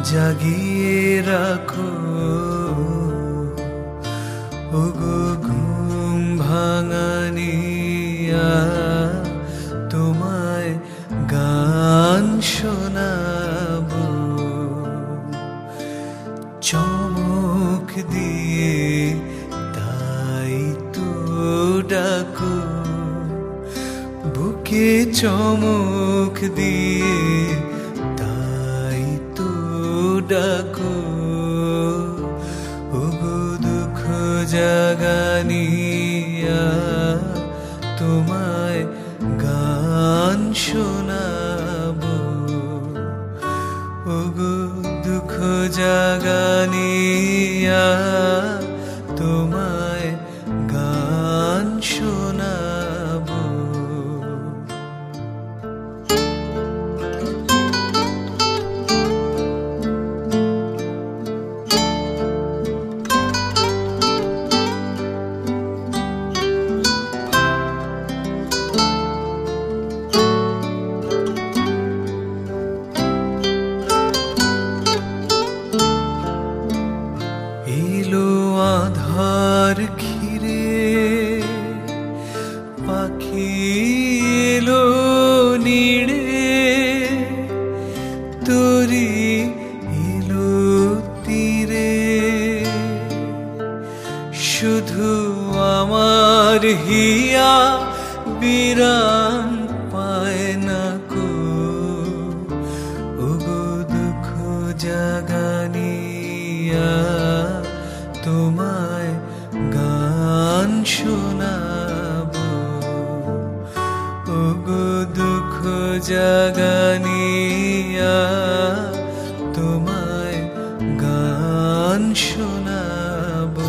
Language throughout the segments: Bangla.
জাগিয়ে রাখো ওগো ঘুম ভাঙানিয়া, তোমায় গান শোনাবো চমক দিয়ে, তাই তো ডাকো বুকে চমক দিয়ে, তাই তো ডাকো ওগো দুঃখ জাগানিয়া, তোমায় গান শোনাবো ওগো দুঃখ জাগানিয়া, তোমায় গান শোনাবো। এলো আধার ঘিরে পাখি এলো নিড়ে, তোরি এলো তীরে, শুধু আমার হিয়া বিরাম পায় না কো ওগো দুঃখ জাগানিয়া, তোমায় গান শোনাবো ওগো দুঃখ জাগানিয়া, তোমায় গান শোনাবো।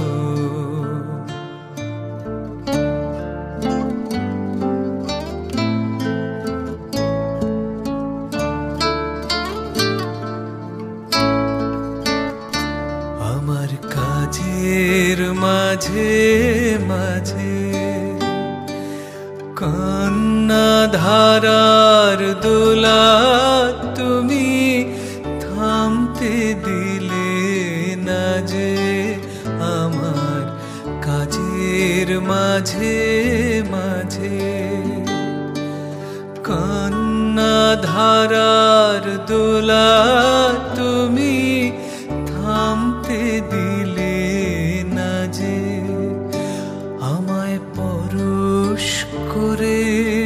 আমার কাজের মাঝে মাঝে কান্না ধারার দোলা, তুমি থামতে দিলে না যে, আমার কাজের মাঝে মাঝে কান্না ধারার দোলা, তুমি থামতে দিলে না যে, আমায় পরশ করে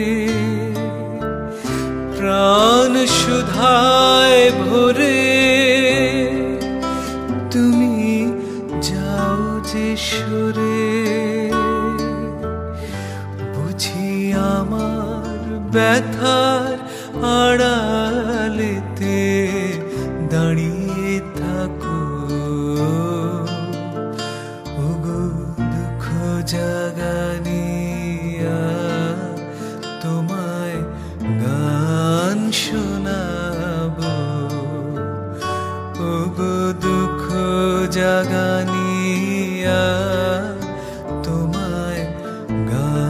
প্রাণ সুধায় ভরে, তুমি যাও যে সরে, বুঝি আমার ব্যথার আড়ালেতে দাঁড়িয়ে থাকো ওগো দুঃখ জাগানিয়া, তোমায় গান শোনাবো ওগো দুঃখ জাগানিয়া, তোমায় গান